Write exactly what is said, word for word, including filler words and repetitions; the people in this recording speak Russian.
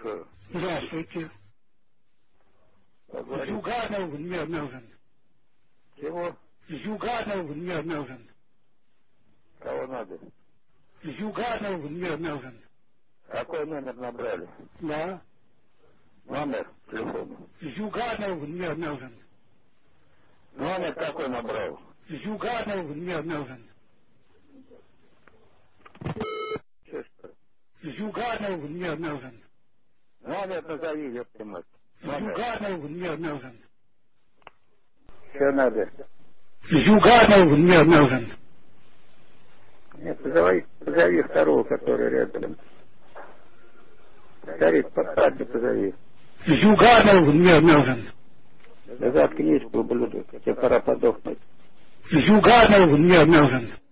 Слушаю. Здравствуйте. Поговорите. Зюганов мне нужен. Чего? Зюганов мне нужен. Кого надо? Зюганов мне нужен. Какой номер набрали? Да. Номер телефона. Зюганов мне нужен. Номер какой набрал? Зюганов мне нужен. Че, что? Зюганов мне нужен. Номер назови, я понимаю. Номер. Зюганов мне нужен. Что надо? Зюганов мне нужен. Нет, позови, позови второго, который рядом. Старик, поставьте, позови. Зюганов мне нужен. Да заткнись, ублюдок, тебе пора подохнуть. Зюганов мне нужен.